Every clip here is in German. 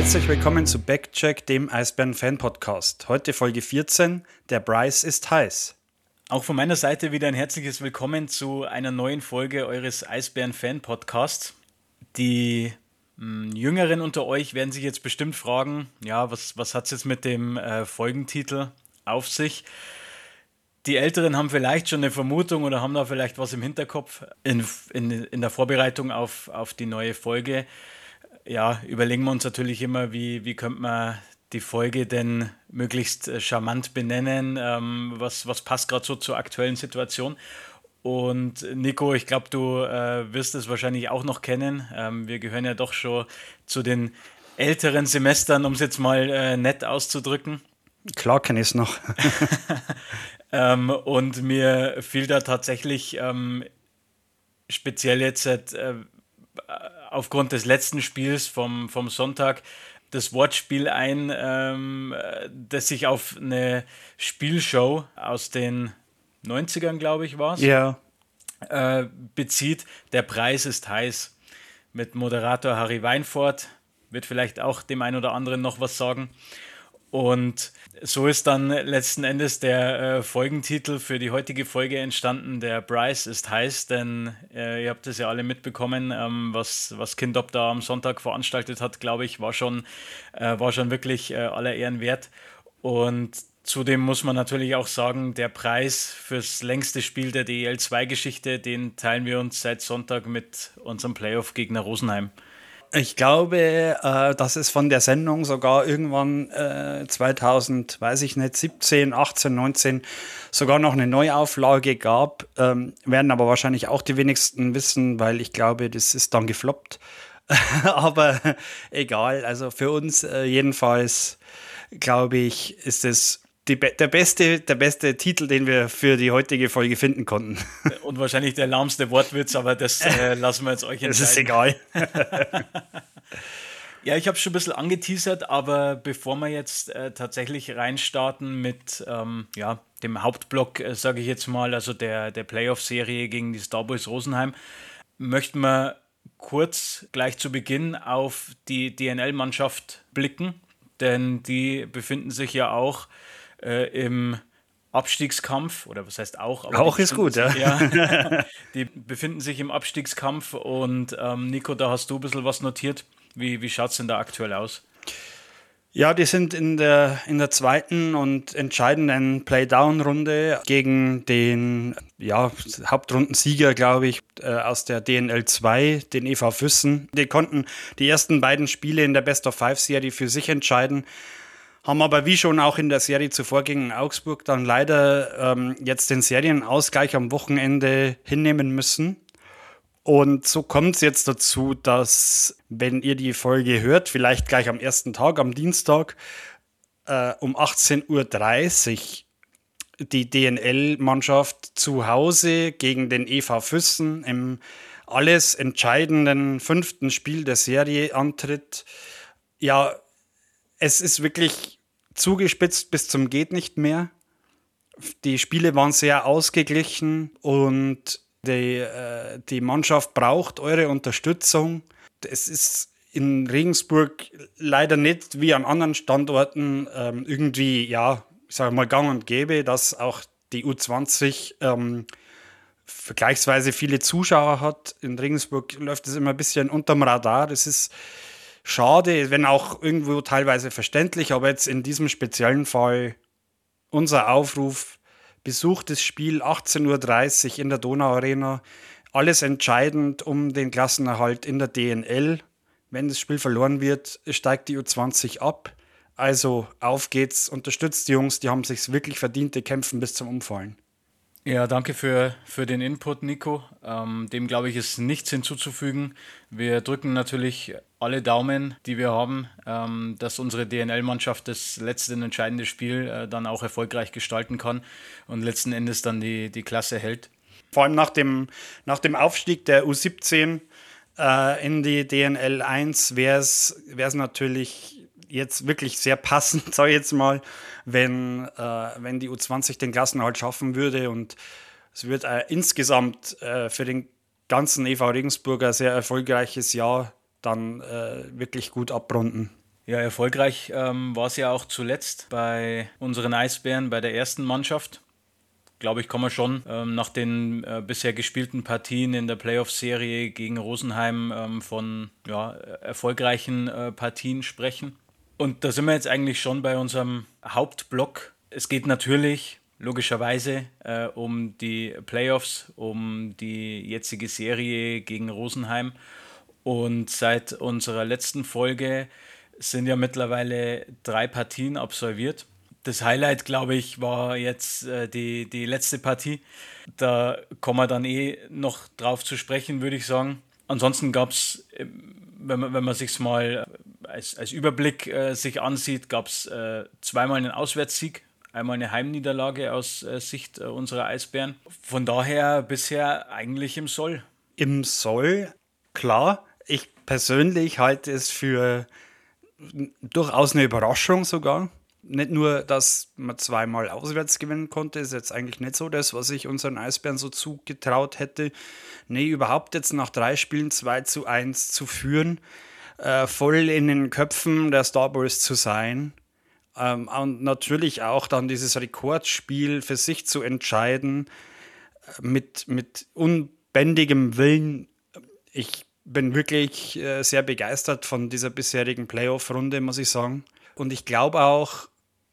Herzlich willkommen zu Backcheck, dem Eisbären-Fan-Podcast. Heute Folge 14, der Bryce ist heiß. Auch von meiner Seite wieder ein herzliches Willkommen zu einer neuen Folge eures Eisbären-Fan-Podcasts. Die Jüngeren unter euch werden sich jetzt bestimmt fragen, ja, was hat es jetzt mit dem Folgentitel auf sich? Die Älteren haben vielleicht schon eine Vermutung oder haben da vielleicht was im Hinterkopf in der Vorbereitung auf die neue Folge. Ja, überlegen wir uns natürlich immer, wie könnte man die Folge denn möglichst charmant benennen, was passt gerade so zur aktuellen Situation. Und Nico, ich glaube, du wirst es wahrscheinlich auch noch kennen. Wir gehören ja doch schon zu den älteren Semestern, um es jetzt mal nett auszudrücken. Klar kenne ich es noch. Und mir fiel da tatsächlich speziell jetzt aufgrund des letzten Spiels vom Sonntag das Wortspiel ein, das sich auf eine Spielshow aus den 90ern, glaube ich, war es, Ja. Bezieht. Der Preis ist heiß. Mit Moderator Harry Weinfurt. Wird vielleicht auch dem einen oder anderen noch was sagen. Und so ist dann letzten Endes der Folgentitel für die heutige Folge entstanden. Der Bryce ist heiß, denn ihr habt es ja alle mitbekommen, was Kindop da am Sonntag veranstaltet hat, glaube ich, war schon wirklich aller Ehren wert. Und zudem muss man natürlich auch sagen, der Preis fürs längste Spiel der DEL2-Geschichte, den teilen wir uns seit Sonntag mit unserem Playoff-Gegner Rosenheim. Ich glaube, dass es von der Sendung sogar irgendwann 2000, weiß ich nicht, 17, 18, 19 sogar noch eine Neuauflage gab. Werden aber wahrscheinlich auch die wenigsten wissen, weil ich glaube, das ist dann gefloppt. Aber egal, also für uns jedenfalls, glaube ich, ist es der beste Titel, den wir für die heutige Folge finden konnten. Und wahrscheinlich der lahmste Wortwitz, aber das lassen wir jetzt euch entscheiden. Das ist egal. Ja, ich habe schon ein bisschen angeteasert, aber bevor wir jetzt tatsächlich reinstarten mit dem Hauptblock, sage ich jetzt mal, also der Playoff-Serie gegen die Starboys Rosenheim, möchten wir kurz gleich zu Beginn auf die DNL-Mannschaft blicken, denn die befinden sich ja auch im Abstiegskampf, oder was heißt auch? Aber auch ist gut, ja. Die befinden sich im Abstiegskampf und Nico, da hast du ein bisschen was notiert. Wie schaut es denn da aktuell aus? Ja, die sind in der zweiten und entscheidenden Playdown-Runde gegen den Hauptrundensieger, glaube ich, aus der DNL 2, den EV Füssen. Die konnten die ersten beiden Spiele in der Best-of-5-Serie für sich entscheiden, haben aber wie schon auch in der Serie zuvor gegen Augsburg dann leider jetzt den Serienausgleich am Wochenende hinnehmen müssen. Und so kommt es jetzt dazu, dass, wenn ihr die Folge hört, vielleicht gleich am ersten Tag, am Dienstag, um 18:30 Uhr die DNL-Mannschaft zu Hause gegen den EV Füssen im alles entscheidenden 5. Spiel der Serie antritt. Ja, es ist wirklich zugespitzt bis zum geht nicht mehr. Die Spiele waren sehr ausgeglichen und die Mannschaft braucht eure Unterstützung. Es ist in Regensburg leider nicht wie an anderen Standorten irgendwie, ich sage mal, gang und gäbe, dass auch die U20 vergleichsweise viele Zuschauer hat. In Regensburg läuft es immer ein bisschen unterm Radar. Das ist schade, wenn auch irgendwo teilweise verständlich, aber jetzt in diesem speziellen Fall unser Aufruf: Besucht das Spiel 18:30 Uhr in der Donauarena. Alles entscheidend um den Klassenerhalt in der DNL. Wenn das Spiel verloren wird, steigt die U20 ab. Also auf geht's, unterstützt die Jungs, die haben es sich wirklich verdient, die kämpfen bis zum Umfallen. Ja, danke für den Input, Nico. Dem, glaube ich, ist nichts hinzuzufügen. Wir drücken natürlich alle Daumen, die wir haben, dass unsere DNL-Mannschaft das letzte entscheidende Spiel dann auch erfolgreich gestalten kann und letzten Endes dann die Klasse hält. Vor allem nach dem Aufstieg der U17 in die DNL 1 wäre es natürlich jetzt wirklich sehr passend, sage ich jetzt mal, wenn die U20 den Klassenerhalt schaffen würde, und es wird insgesamt für den ganzen EV Regensburger sehr erfolgreiches Jahr dann wirklich gut abrunden. Ja, erfolgreich war es ja auch zuletzt bei unseren Eisbären, bei der ersten Mannschaft. Glaube ich, kann man schon nach den bisher gespielten Partien in der Playoff-Serie gegen Rosenheim von erfolgreichen Partien sprechen. Und da sind wir jetzt eigentlich schon bei unserem Hauptblock. Es geht natürlich logischerweise um die Playoffs, um die jetzige Serie gegen Rosenheim. Und seit unserer letzten Folge sind ja mittlerweile 3 Partien absolviert. Das Highlight, glaube ich, war jetzt die letzte Partie. Da kommen wir dann noch drauf zu sprechen, würde ich sagen. Ansonsten gab es, wenn man sich mal als Überblick sich ansieht, gab es zweimal einen Auswärtssieg, einmal eine Heimniederlage aus Sicht unserer Eisbären. Von daher bisher eigentlich im Soll. Im Soll, klar. Ich persönlich halte es für durchaus eine Überraschung sogar. Nicht nur, dass man zweimal auswärts gewinnen konnte, ist jetzt eigentlich nicht so das, was ich unseren Eisbären so zugetraut hätte. Nee, überhaupt jetzt nach 3 Spielen 2:1 zu führen, voll in den Köpfen der Starboys zu sein und natürlich auch dann dieses Rekordspiel für sich zu entscheiden mit unbändigem Willen. Ich bin wirklich sehr begeistert von dieser bisherigen Playoff-Runde, muss ich sagen. Und ich glaube auch,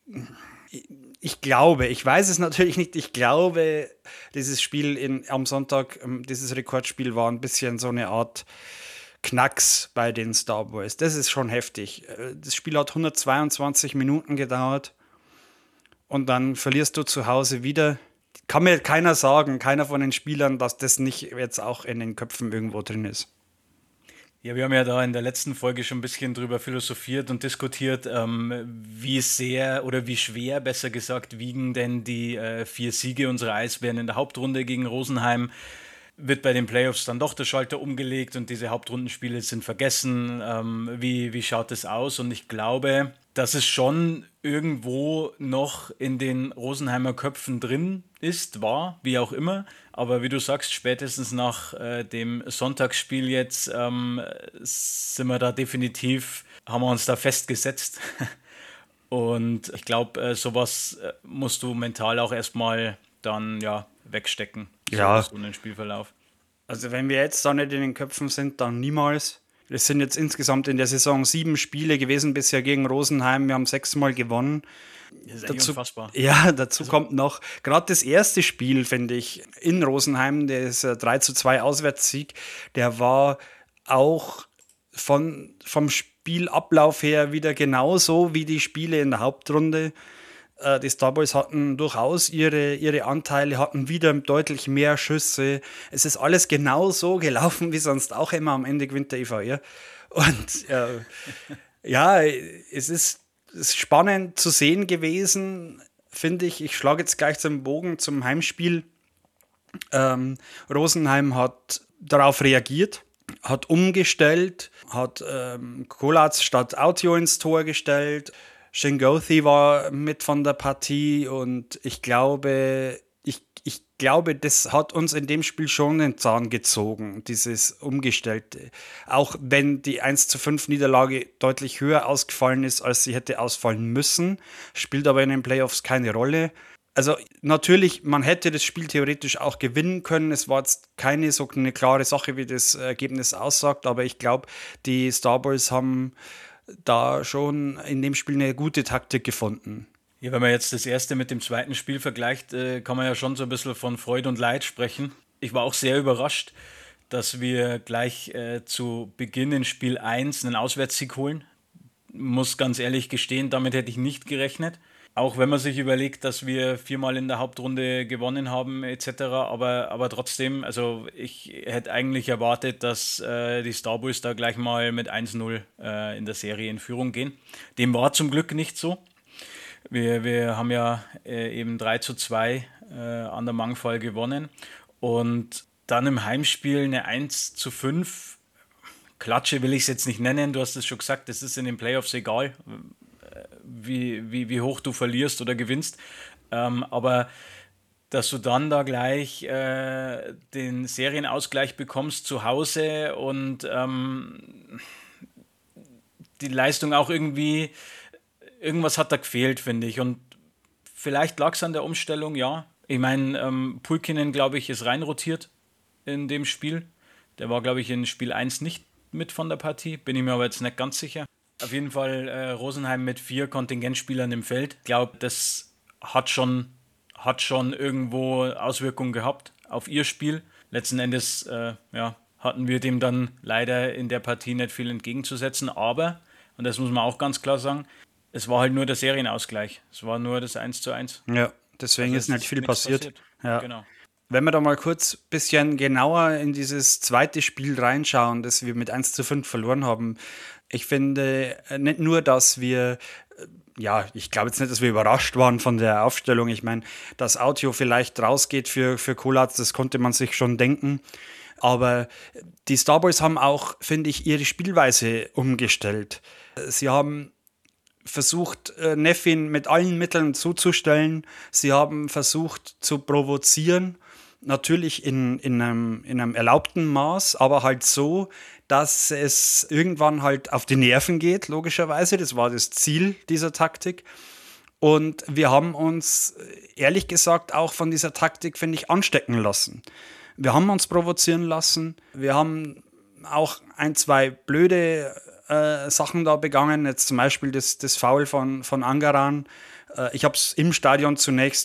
ich weiß es natürlich nicht, ich glaube, dieses Spiel am Sonntag, dieses Rekordspiel war ein bisschen so eine Art Knacks bei den Starboys. Das ist schon heftig. Das Spiel hat 122 Minuten gedauert und dann verlierst du zu Hause wieder. Kann mir keiner sagen, keiner von den Spielern, dass das nicht jetzt auch in den Köpfen irgendwo drin ist. Ja, wir haben ja da in der letzten Folge schon ein bisschen drüber philosophiert und diskutiert, wie sehr oder wie schwer, besser gesagt, wiegen denn die 4 Siege unserer Eisbären in der Hauptrunde gegen Rosenheim. Wird bei den Playoffs dann doch der Schalter umgelegt und diese Hauptrundenspiele sind vergessen? Wie schaut es aus? Und ich glaube, dass es schon irgendwo noch in den Rosenheimer Köpfen drin war, wie auch immer. Aber wie du sagst, spätestens nach dem Sonntagsspiel jetzt sind wir da definitiv, haben wir uns da festgesetzt. Und ich glaube, sowas musst du mental auch erstmal dann wegstecken, so einen Spielverlauf. Also wenn wir jetzt da nicht in den Köpfen sind, dann niemals. Es sind jetzt insgesamt in der Saison 7 Spiele gewesen bisher gegen Rosenheim. Wir haben 6-mal gewonnen. Das ist eigentlich unfassbar. Ja, dazu kommt noch, gerade das erste Spiel, finde ich, in Rosenheim, der ist 3:2 Auswärtssieg, der war auch vom Spielablauf her wieder genauso wie die Spiele in der Hauptrunde. Die Starboys hatten durchaus ihre Anteile, hatten wieder deutlich mehr Schüsse. Es ist alles genau so gelaufen, wie sonst auch immer. Am Ende gewinnt der EVR. Und es ist spannend zu sehen gewesen, finde ich. Ich schlage jetzt gleich zum Bogen zum Heimspiel. Rosenheim hat darauf reagiert, hat umgestellt, hat Kolatz statt Autio ins Tor gestellt. Shingothi war mit von der Partie und ich glaube, das hat uns in dem Spiel schon den Zahn gezogen, dieses Umgestellte. Auch wenn die 1:5 Niederlage deutlich höher ausgefallen ist, als sie hätte ausfallen müssen, spielt aber in den Playoffs keine Rolle. Also natürlich, man hätte das Spiel theoretisch auch gewinnen können. Es war jetzt keine so eine klare Sache, wie das Ergebnis aussagt, aber ich glaube, die Starboys haben da schon in dem Spiel eine gute Taktik gefunden. Ja, wenn man jetzt das erste mit dem zweiten Spiel vergleicht, kann man ja schon so ein bisschen von Freude und Leid sprechen. Ich war auch sehr überrascht, dass wir gleich zu Beginn in Spiel 1 einen Auswärtssieg holen. Muss ganz ehrlich gestehen, damit hätte ich nicht gerechnet. Auch wenn man sich überlegt, dass wir 4-mal in der Hauptrunde gewonnen haben etc. Aber trotzdem, also ich hätte eigentlich erwartet, dass die Starboys da gleich mal mit 1:0 in der Serie in Führung gehen. Dem war zum Glück nicht so. Wir haben ja eben 3:2 an der Mangfall gewonnen und dann im Heimspiel eine 1:5. Klatsche will ich es jetzt nicht nennen, du hast es schon gesagt, das ist in den Playoffs egal, wie hoch du verlierst oder gewinnst. Aber dass du dann da gleich den Serienausgleich bekommst zu Hause und die Leistung auch irgendwie, irgendwas hat da gefehlt, finde ich. Und vielleicht lag es an der Umstellung, ja. Ich meine, Pulkkinen, glaube ich, ist reinrotiert in dem Spiel. Der war, glaube ich, in Spiel 1 nicht mit von der Partie, bin ich mir aber jetzt nicht ganz sicher. Auf jeden Fall Rosenheim mit 4 Kontingentspielern im Feld. Ich glaube, das hat schon irgendwo Auswirkungen gehabt auf ihr Spiel. Letzten Endes hatten wir dem dann leider in der Partie nicht viel entgegenzusetzen, aber, und das muss man auch ganz klar sagen, es war halt nur der Serienausgleich. Es war nur das 1:1. Ja, deswegen ist nicht viel passiert. Ja. Genau. Wenn wir da mal kurz ein bisschen genauer in dieses zweite Spiel reinschauen, das wir mit 1:5 verloren haben. Ich finde nicht nur, dass wir, ich glaube jetzt nicht, dass wir überrascht waren von der Aufstellung. Ich meine, dass Autio vielleicht rausgeht für Kolatz, das konnte man sich schon denken. Aber die Starboys haben auch, finde ich, ihre Spielweise umgestellt. Sie haben versucht, Neffin mit allen Mitteln zuzustellen. Sie haben versucht zu provozieren, natürlich in einem erlaubten Maß, aber halt so, dass es irgendwann halt auf die Nerven geht, logischerweise. Das war das Ziel dieser Taktik. Und wir haben uns, ehrlich gesagt, auch von dieser Taktik, finde ich, anstecken lassen. Wir haben uns provozieren lassen. Wir haben auch 1, 2 blöde Sachen da begangen. Jetzt zum Beispiel das Foul von Angaran. Ich habe es im Stadion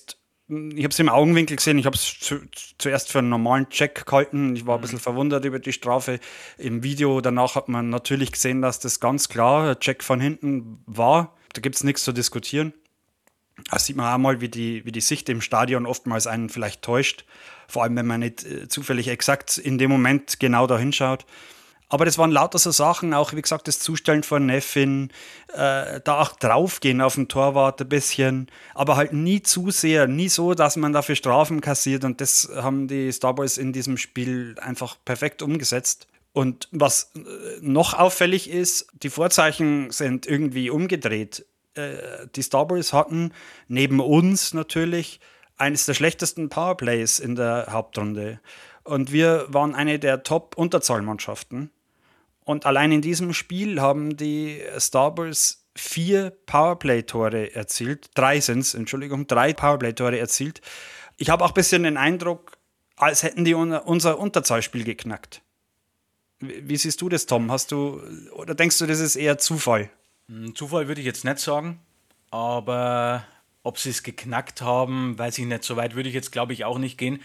ich habe es im Augenwinkel gesehen. Ich habe es zuerst für einen normalen Check gehalten. Ich war ein bisschen verwundert über die Strafe. Im Video danach hat man natürlich gesehen, dass das ganz klar ein Check von hinten war. Da gibt es nichts zu diskutieren. Da sieht man auch mal, wie die Sicht im Stadion oftmals einen vielleicht täuscht. Vor allem, wenn man nicht zufällig exakt in dem Moment genau da hinschaut. Aber das waren lauter so Sachen, auch wie gesagt, das Zustellen von Neffin, da auch draufgehen auf den Torwart ein bisschen, aber halt nie zu sehr, nie so, dass man dafür Strafen kassiert, und das haben die Starboys in diesem Spiel einfach perfekt umgesetzt. Und was noch auffällig ist, die Vorzeichen sind irgendwie umgedreht. Die Starboys hatten neben uns natürlich eines der schlechtesten Powerplays in der Hauptrunde. Und wir waren eine der Top-Unterzahlmannschaften. Und allein in diesem Spiel haben die Starboys 4 Powerplay-Tore erzielt. 3 sind es, Entschuldigung, 3 Powerplay-Tore erzielt. Ich habe auch ein bisschen den Eindruck, als hätten die unser Unterzahlspiel geknackt. Wie siehst du das, Tom? Oder denkst du, das ist eher Zufall? Zufall würde ich jetzt nicht sagen, aber ob sie es geknackt haben, weiß ich nicht. So weit würde ich jetzt, glaube ich, auch nicht gehen.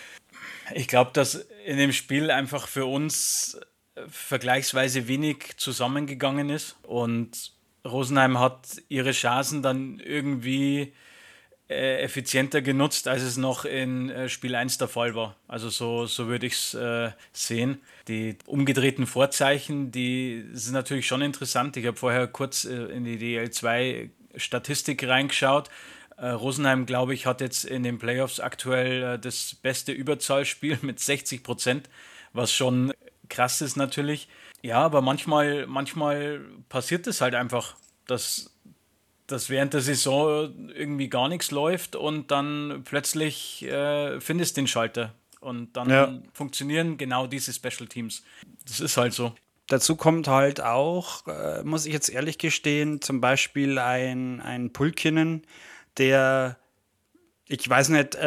Ich glaube, dass in dem Spiel einfach für uns vergleichsweise wenig zusammengegangen ist und Rosenheim hat ihre Chancen dann irgendwie effizienter genutzt, als es noch in Spiel 1 der Fall war. Also so würde ich es sehen. Die umgedrehten Vorzeichen, die sind natürlich schon interessant. Ich habe vorher kurz in die DL2 Statistik reingeschaut. Rosenheim, glaube ich, hat jetzt in den Playoffs aktuell das beste Überzahlspiel mit 60%, was schon krass ist natürlich. Ja, aber manchmal passiert es halt einfach, dass während der Saison irgendwie gar nichts läuft und dann plötzlich findest du den Schalter und dann funktionieren genau diese Special Teams. Das ist halt so. Dazu kommt halt auch, muss ich jetzt ehrlich gestehen, zum Beispiel ein Pulkkinen, der, ich weiß nicht,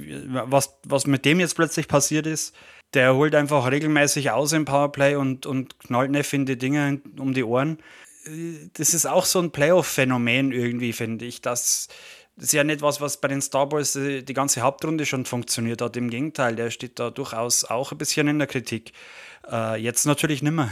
was mit dem jetzt plötzlich passiert ist. Der holt einfach regelmäßig aus im Powerplay und knallt Neffin die Dinger um die Ohren. Das ist auch so ein Playoff-Phänomen irgendwie, finde ich. Das ist ja nicht was bei den Starboys die ganze Hauptrunde schon funktioniert hat. Im Gegenteil, der steht da durchaus auch ein bisschen in der Kritik. Jetzt natürlich nicht mehr.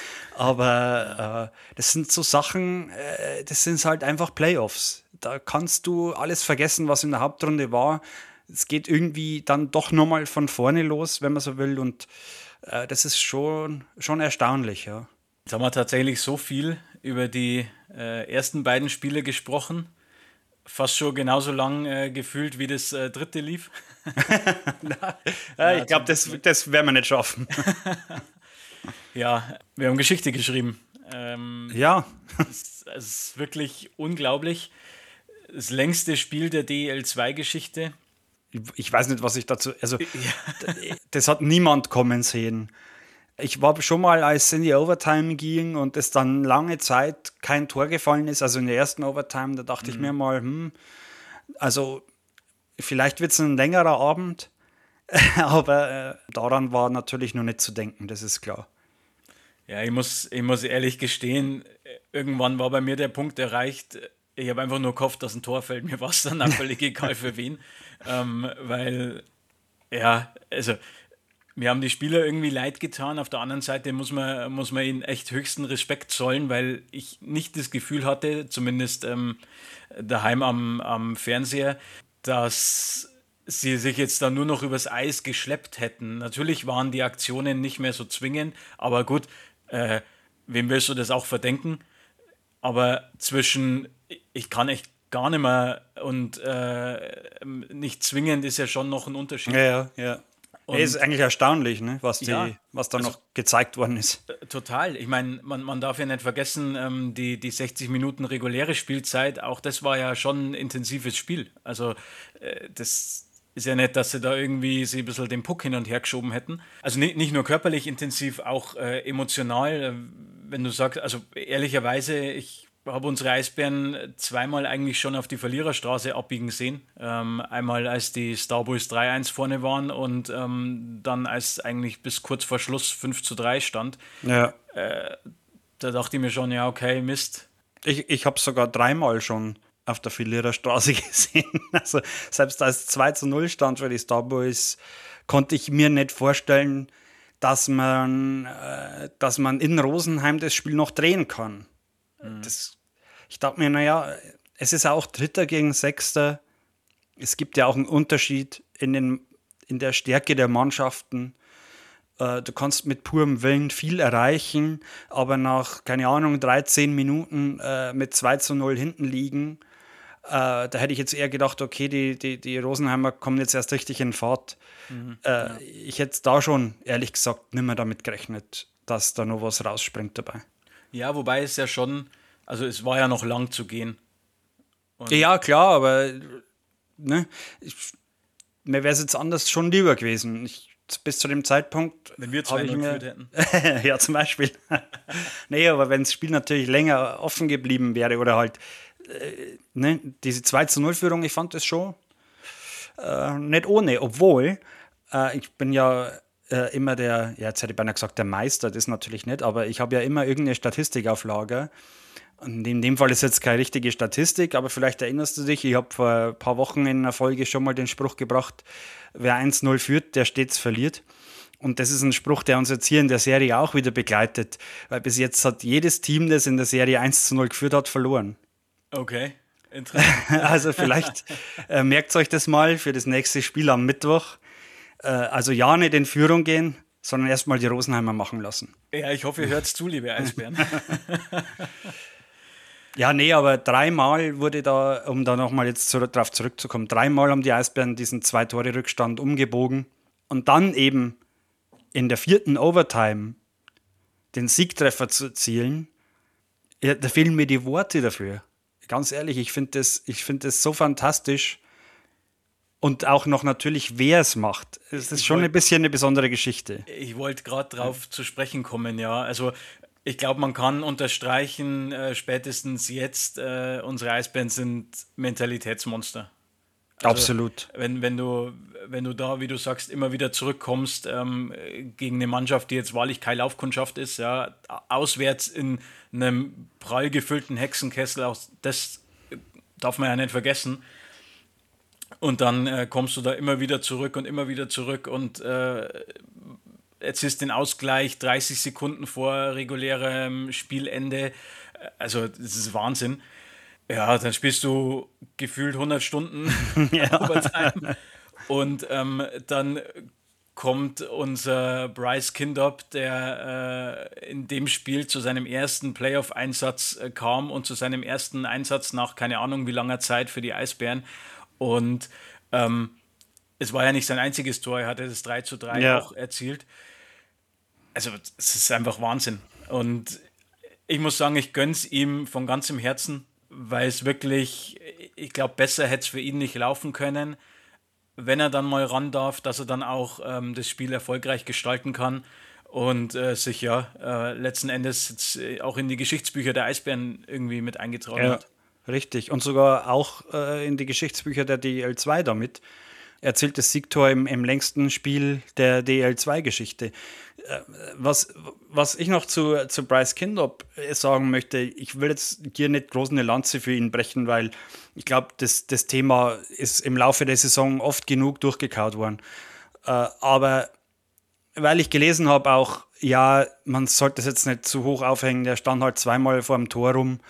Aber das sind so Sachen, das sind halt einfach Playoffs. Da kannst du alles vergessen, was in der Hauptrunde war. Es geht irgendwie dann doch nochmal von vorne los, wenn man so will. Und das ist schon erstaunlich, ja. Jetzt haben wir tatsächlich so viel über die ersten beiden Spiele gesprochen. Fast schon genauso lang gefühlt, wie das dritte lief. Ich glaube, das werden wir nicht schaffen. Ja, wir haben Geschichte geschrieben. Ja. Es ist wirklich unglaublich. Das längste Spiel der DL2-Geschichte. Ich weiß nicht, was ich dazu... Also, das hat niemand kommen sehen. Ich war schon mal, als es in die Overtime ging und es dann lange Zeit kein Tor gefallen ist, also in der ersten Overtime, da dachte ich mir mal, also vielleicht wird es ein längerer Abend, aber daran war natürlich noch nicht zu denken, das ist klar. Ja, ich muss ehrlich gestehen, irgendwann war bei mir der Punkt erreicht, ich habe einfach nur gehofft, dass ein Tor fällt. Mir war es dann auch völlig egal für wen. Weil, ja, also mir haben die Spieler irgendwie leid getan. Auf der anderen Seite muss man ihnen echt höchsten Respekt zollen, weil ich nicht das Gefühl hatte, zumindest daheim am Fernseher, dass sie sich jetzt da nur noch übers Eis geschleppt hätten. Natürlich waren die Aktionen nicht mehr so zwingend, aber gut, wem willst du das auch verdenken? Aber zwischen ich kann echt gar nicht mehr und nicht zwingend ist ja schon noch ein Unterschied. Ja. Es ist Und eigentlich erstaunlich, ne, ja, was da also noch gezeigt worden ist. total. Ich meine, man darf ja nicht vergessen, die 60 Minuten reguläre Spielzeit, auch das war ja schon ein intensives Spiel. Also das ist ja nicht, dass sie da irgendwie sie ein bisschen den Puck hin und her geschoben hätten. Also nicht nur körperlich intensiv, auch emotional. Wenn du sagst, also ehrlicherweise, ich habe unsere Eisbären zweimal eigentlich schon auf die Verliererstraße abbiegen sehen. Einmal, als die Starboys 3-1 vorne waren und dann, als eigentlich bis kurz vor Schluss 5-3 stand. Ja. Da dachte ich mir schon, ja, okay, Mist. Ich habe sogar dreimal schon auf der Verliererstraße gesehen. Also selbst als 2-0 stand für die Starboys, konnte ich mir nicht vorstellen, dass man in Rosenheim das Spiel noch drehen kann. Ich dachte mir, naja, es ist auch Dritter gegen Sechster. Es gibt ja auch einen Unterschied in der Stärke der Mannschaften. Du kannst mit purem Willen viel erreichen, aber nach, keine Ahnung, 13 Minuten mit 2-0 hinten liegen, da hätte ich jetzt eher gedacht, okay, die Rosenheimer kommen jetzt erst richtig in Fahrt. Ich hätte da schon, ehrlich gesagt, nicht mehr damit gerechnet, dass da noch was rausspringt dabei. Ja, wobei es ja schon, also es war ja noch lang zu gehen. Und Ja, klar, aber ne, mir wäre es jetzt anders schon lieber gewesen. Bis zu dem Zeitpunkt wenn wir habe ich 2-0 mir, geführt hätten. ja, zum Beispiel. Nee, aber wenn das Spiel natürlich länger offen geblieben wäre oder halt, ne, diese 2-0-Führung, ich fand das schon nicht ohne, obwohl ich bin ja immer jetzt hätte ich beinahe gesagt, der Meister, das natürlich nicht, aber ich habe ja immer irgendeine Statistik auf Lager. Und in dem Fall ist jetzt keine richtige Statistik, aber vielleicht erinnerst du dich, ich habe vor ein paar Wochen in einer Folge schon mal den Spruch gebracht, wer 1-0 führt, der stets verliert. Und das ist ein Spruch, der uns jetzt hier in der Serie auch wieder begleitet, weil bis jetzt hat jedes Team, das in der Serie 1-0 geführt hat, verloren. Okay, interessant. Also vielleicht merkt euch das mal für das nächste Spiel am Mittwoch. Also ja, nicht in Führung gehen, sondern erstmal die Rosenheimer machen lassen. Ja, ich hoffe, ihr hört zu, liebe Eisbären. Ja, nee, aber dreimal wurde da, um da nochmal jetzt darauf zurückzukommen, dreimal haben die Eisbären diesen 2-Tore-Rückstand umgebogen und dann eben in der 4. Overtime den Siegtreffer zu erzielen. Ja, da fehlen mir die Worte dafür. Ganz ehrlich, ich finde das so fantastisch. Und auch noch natürlich, wer es macht. Es ist schon ein bisschen eine besondere Geschichte. Ich wollte gerade drauf zu sprechen kommen, ja. Also ich glaube, man kann unterstreichen, spätestens jetzt, unsere Eisbären sind Mentalitätsmonster. Also, Absolut. wenn du da, wie du sagst, immer wieder zurückkommst gegen eine Mannschaft, die jetzt wahrlich keine Laufkundschaft ist, ja, auswärts in einem prall gefüllten Hexenkessel, auch das darf man ja nicht vergessen. Und dann kommst du da immer wieder zurück und jetzt ist den Ausgleich 30 Sekunden vor regulärem Spielende. Also das ist Wahnsinn. Ja, dann spielst du gefühlt 100 Stunden Overtime und dann kommt unser Bryce Kindop, der in dem Spiel zu seinem ersten Playoff-Einsatz kam und zu seinem ersten Einsatz nach keine Ahnung wie langer Zeit für die Eisbären. Und es war ja nicht sein einziges Tor, er hatte das 3-3 auch erzielt. Also es ist einfach Wahnsinn. Und ich muss sagen, ich gönn's ihm von ganzem Herzen, weil es wirklich, ich glaube, besser hätte es für ihn nicht laufen können, wenn er dann mal ran darf, dass er dann auch das Spiel erfolgreich gestalten kann. und sich letzten Endes jetzt, auch in die Geschichtsbücher der Eisbären irgendwie mit eingetragen hat. Richtig. Und sogar auch in die Geschichtsbücher der DEL2 damit. Erzielt das Siegtor im längsten Spiel der DEL2-Geschichte. Was ich noch zu Bryce Kindop sagen möchte, ich will jetzt hier nicht groß eine Lanze für ihn brechen, weil ich glaube, das Thema ist im Laufe der Saison oft genug durchgekaut worden. Aber weil ich gelesen habe auch, ja, man sollte es jetzt nicht zu hoch aufhängen, der stand halt zweimal vor dem Tor rum,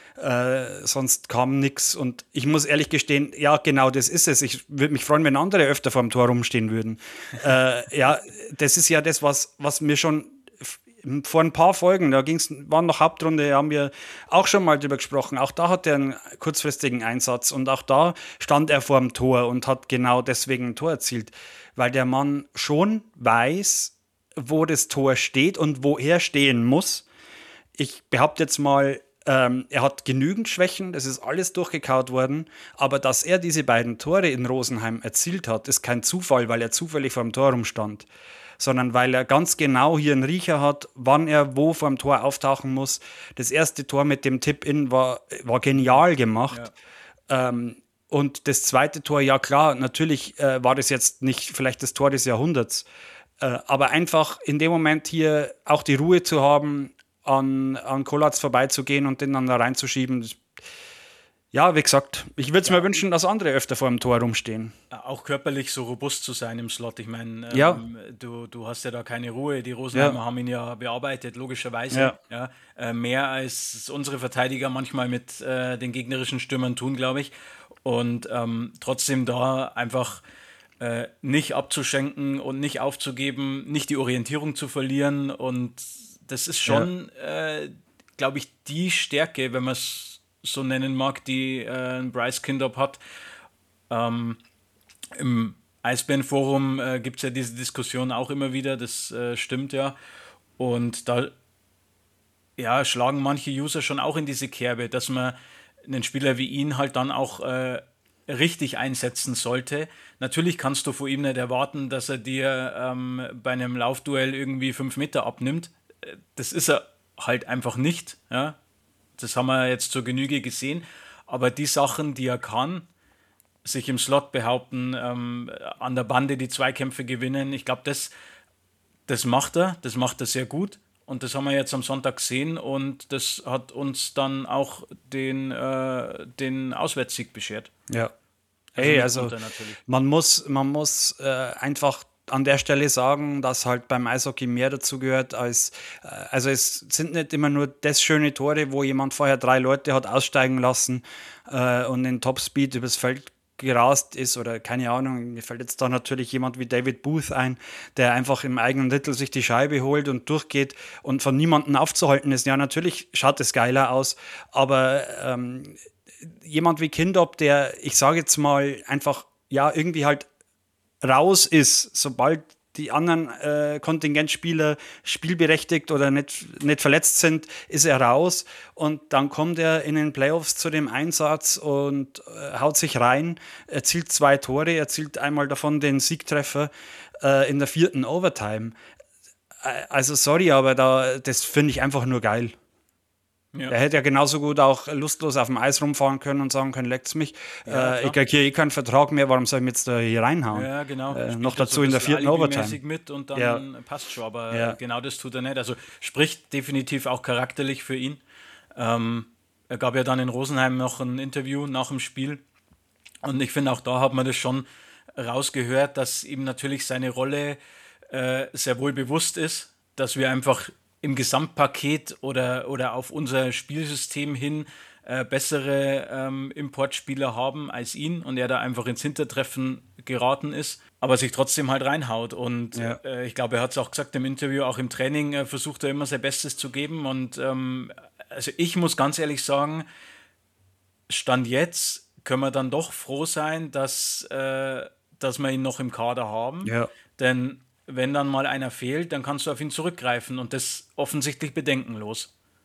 sonst kam nichts. Und ich muss ehrlich gestehen, ja, genau das ist es. Ich würde mich freuen, wenn andere öfter vor dem Tor rumstehen würden. Ja, das ist ja das, was mir schon vor ein paar Folgen, waren noch Hauptrunde, haben wir auch schon mal drüber gesprochen. Auch da hat er einen kurzfristigen Einsatz und auch da stand er vor dem Tor und hat genau deswegen ein Tor erzielt, weil der Mann schon weiß, wo das Tor steht und wo er stehen muss. Ich behaupte jetzt mal, er hat genügend Schwächen, das ist alles durchgekaut worden, aber dass er diese beiden Tore in Rosenheim erzielt hat, ist kein Zufall, weil er zufällig vor dem Tor rumstand, sondern weil er ganz genau hier einen Riecher hat, wann er wo vor dem Tor auftauchen muss. Das erste Tor mit dem Tip-In war genial gemacht. Ja. Und das zweite Tor, ja klar, natürlich war das jetzt nicht vielleicht das Tor des Jahrhunderts, aber einfach in dem Moment hier auch die Ruhe zu haben, an Kolatz vorbeizugehen und den dann da reinzuschieben. Ja, wie gesagt, ich würde es mir wünschen, dass andere öfter vor dem Tor rumstehen. Auch körperlich so robust zu sein im Slot. Ich meine, du hast ja da keine Ruhe. Die Rosenheimer haben ihn ja bearbeitet, logischerweise. Ja. Mehr als unsere Verteidiger manchmal mit den gegnerischen Stürmern tun, glaube ich. Und trotzdem da einfach nicht abzuschenken und nicht aufzugeben, nicht die Orientierung zu verlieren. Und das ist schon, glaube ich, die Stärke, wenn man es so nennen mag, die Bryce Kindop hat. Im Eisbärenforum gibt es ja diese Diskussion auch immer wieder, das stimmt ja. Und da schlagen manche User schon auch in diese Kerbe, dass man einen Spieler wie ihn halt dann auch richtig einsetzen sollte. Natürlich kannst du von ihm nicht erwarten, dass er dir bei einem Laufduell irgendwie 5 Meter abnimmt. Das ist er halt einfach nicht. Ja? Das haben wir jetzt zur Genüge gesehen. Aber die Sachen, die er kann, sich im Slot behaupten, an der Bande die Zweikämpfe gewinnen, ich glaube, das macht er. Das macht er sehr gut. Und das haben wir jetzt am Sonntag gesehen. Und das hat uns dann auch den Auswärtssieg beschert. Ja. Also man muss einfach an der Stelle sagen, dass halt beim Eishockey mehr dazu gehört als, also es sind nicht immer nur das schöne Tore, wo jemand vorher 3 Leute hat aussteigen lassen und in Topspeed übers Feld gerast ist oder keine Ahnung, mir fällt jetzt da natürlich jemand wie David Booth ein, der einfach im eigenen Drittel sich die Scheibe holt und durchgeht und von niemandem aufzuhalten ist. Ja, natürlich schaut es geiler aus, aber jemand wie Kindop, der, ich sage jetzt mal, einfach irgendwie halt raus ist, sobald die anderen Kontingentspieler spielberechtigt oder nicht verletzt sind, ist er raus und dann kommt er in den Playoffs zu dem Einsatz und haut sich rein, erzielt 2 Tore, erzielt einmal davon den Siegtreffer in der 4. Overtime. Also sorry, aber das finde ich einfach nur geil. Ja. Er hätte ja genauso gut auch lustlos auf dem Eis rumfahren können und sagen können, leckt's mich. Ich kriege hier keinen Vertrag mehr, warum soll ich mir jetzt da hier reinhauen? Ja, genau. Noch dazu so in der 4. Overtime. Mit und dann passt schon, aber genau das tut er nicht. Also spricht definitiv auch charakterlich für ihn. Er gab ja dann in Rosenheim noch ein Interview nach dem Spiel und ich finde, auch da hat man das schon rausgehört, dass ihm natürlich seine Rolle sehr wohl bewusst ist, dass wir einfach im Gesamtpaket oder auf unser Spielsystem hin bessere Importspieler haben als ihn und er da einfach ins Hintertreffen geraten ist, aber sich trotzdem halt reinhaut. Und ich glaube, er hat es auch gesagt im Interview, auch im Training versucht er immer sein Bestes zu geben. Und also ich muss ganz ehrlich sagen, Stand jetzt können wir dann doch froh sein, dass wir ihn noch im Kader haben. Ja. Denn wenn dann mal einer fehlt, dann kannst du auf ihn zurückgreifen und das offensichtlich bedenkenlos.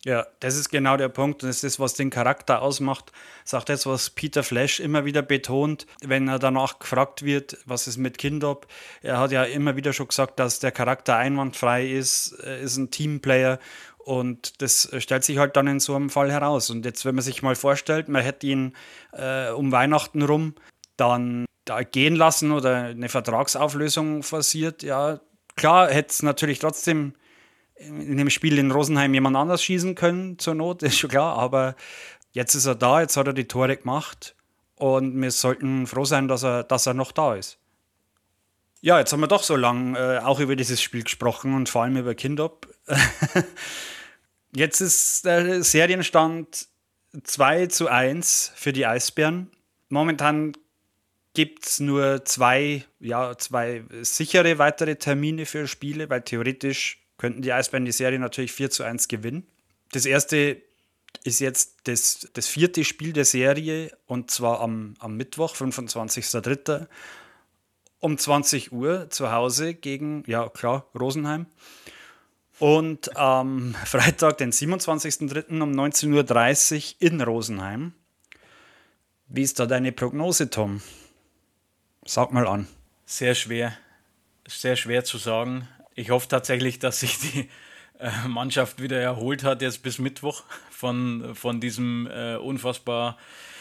Ja, das ist genau der Punkt und das ist das, was den Charakter ausmacht. Das ist auch das, was Peter Flash immer wieder betont, wenn er danach gefragt wird, was ist mit Kindop. Er hat ja immer wieder schon gesagt, dass der Charakter einwandfrei ist, ist ein Teamplayer und das stellt sich halt dann in so einem Fall heraus. Und jetzt, wenn man sich mal vorstellt, man hätte ihn um Weihnachten rum dann da gehen lassen oder eine Vertragsauflösung forciert, ja, klar hätte es natürlich trotzdem in dem Spiel in Rosenheim jemand anders schießen können, zur Not, ist schon klar, aber jetzt ist er da, jetzt hat er die Tore gemacht und wir sollten froh sein, dass er noch da ist. Ja, jetzt haben wir doch so lange auch über dieses Spiel gesprochen und vor allem über Kindop. Jetzt ist der Serienstand 2:1 für die Eisbären. Momentan gibt es nur zwei sichere weitere Termine für Spiele, weil theoretisch könnten die Eisbären die Serie natürlich 4:1 gewinnen. Das erste ist jetzt das vierte Spiel der Serie und zwar am Mittwoch, 25.03. um 20 Uhr zu Hause gegen, ja klar, Rosenheim. Und am Freitag, den 27.03. um 19:30 Uhr in Rosenheim. Wie ist da deine Prognose, Tom? Sag mal an. Sehr schwer zu sagen. Ich hoffe tatsächlich, dass sich die Mannschaft wieder erholt hat, jetzt bis Mittwoch von diesem unfassbar